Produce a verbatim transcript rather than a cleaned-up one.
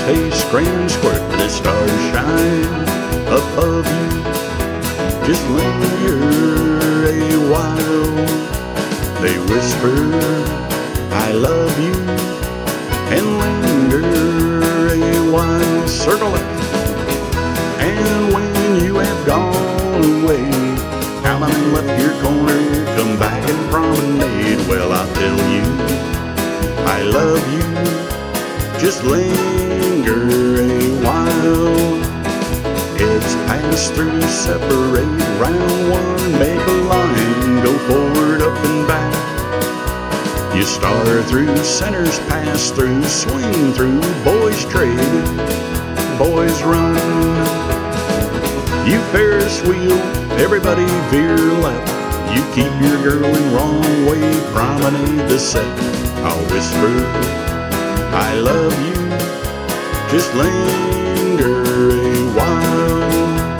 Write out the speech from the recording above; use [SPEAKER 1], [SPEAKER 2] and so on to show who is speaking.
[SPEAKER 1] pace, grand square, the stars shine above you. Just linger a while. They whisper, I love you, and linger a while. Circle it. And when you have gone away, out and left your corner, come back and promenade. Well, I'll tell you, I love you, just linger a while. It's pass through, separate, round one, make a line, go forward, up and back. You star through, centers pass through, swing through, boys trade, boys run. You Ferris wheel, everybody veer left. You keep your girl in wrong way, promenade the set. I'll whisper, I love you, just linger